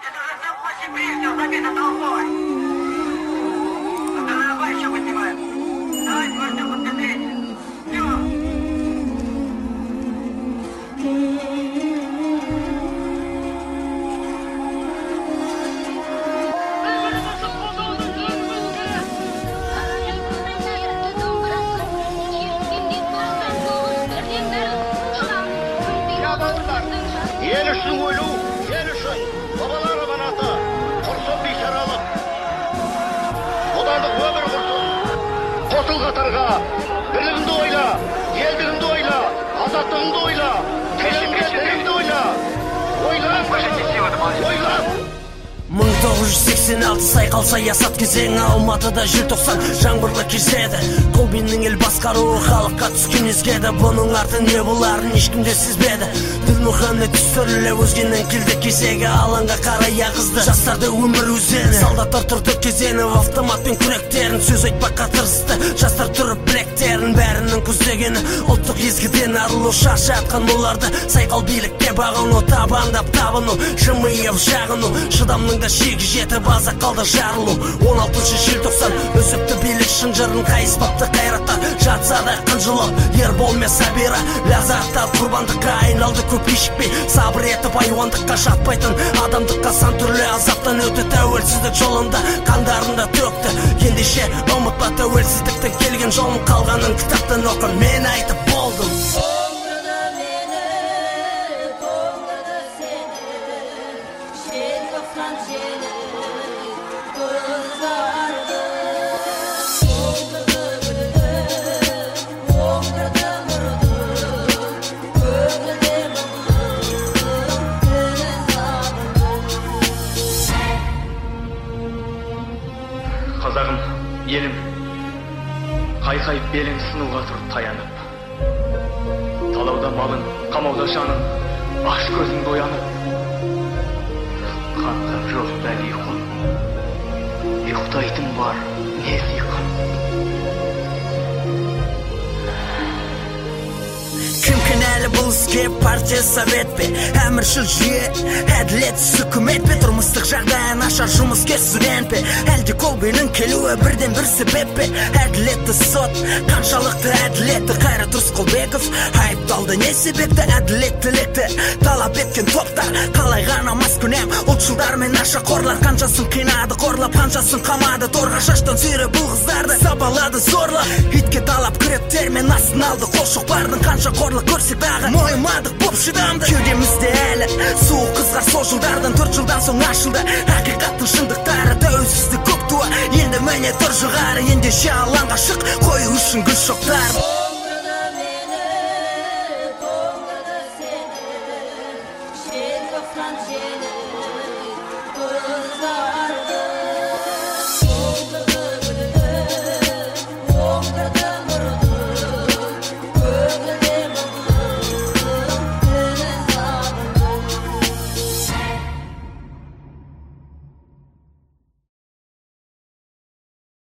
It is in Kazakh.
Ел үшін өлу, ел үшін бабалар аманаты, құрсын бейшаралық. Бодандық өмір құрсын. Қосыл қатарға, бірлігіңді ойла, елдігіңді ойла, азаттығыңды ойла, тіліңді тіліңді ойла. Ойла. 1986 сайқал саясат кезеңі Алматыда желтоқсан жаңбырлы кезеді. Колбиннің ел басқаруы халыққа түскен езгеді. Бұның арты не боларын ешкімде сезбеді. Ділмұхаммед түсірілі өзгенің келді кезегі. Алаңға қарай ағызды жастарды өмір өзені. Солдаттар тұрды кезеніп автоматпен күректерін. Сөз айтпаққа тырысты жастар тұрып білектерін. Бәрінің көздегені ұлттық езгіден арылу. Шаршатқан оларды сайқал билікке бағыну. Табандап табыну, жымиып жағыну. Шыдамның да шегі жеті база қалды жарылу. 16 желтоқсан өсіпті билік шынжырын. Қайыспапты қайраттар жатса да қынжылып. Ербол мен Сабира ләззаттар құрбандыққа айналды. Көп кешікпей сабыр етіп айуандыққа жатпайтын адамдыққа сан түрлі азаптан өтті. Тәуелсіздік жолында қандарында төкті. Ендеше ұмытпа тәуелсіздіктің келген жолын. Қалғанын кітаптан оқы, мен айтып болдым. Қазағым, елім, қайқайып белің сынуға тұрып таянып. Талауда малың, қамауда жаның, аш көзің боянып. Қанға жоқ бәле ұйқым, ұйықтайтын бар не сыйқым. Кім кінәлі бұл іске, партия совет пе? Әміршіл жүйе, әділетсіз үкімет пе? Тұрмыстық жағдайы нашар жұмыскер студент пе? Әлде Колбиннің келуі бірден бір себеп пе? Әділетті сот, қаншалықты әділетті? Қайрат Рысқұлбеков айыпталды, не себепті? Әділеттілікті талап еткен топтар қалай ғана маскүнем? Ұлтшылдар мен нашақорлар қаншасын қинады қорлап, қаншасын қамады торға шаштан сүйреп бұл қыздарды сабалады зорлап. Итке талап күректер мен астын алды қол шоқпардың. Қанша қорлық көрсек дағы мойымадық боп шыдамды. Кеудемізде әлі суық қызғар сол жылдардан 4 жылдан соң ашылды ақиқаттың шындықтары. Тәуелсіздік көк туы енді міне тұр жоғары. Ендеше алаңға шық қою үшін гүл шоқтар.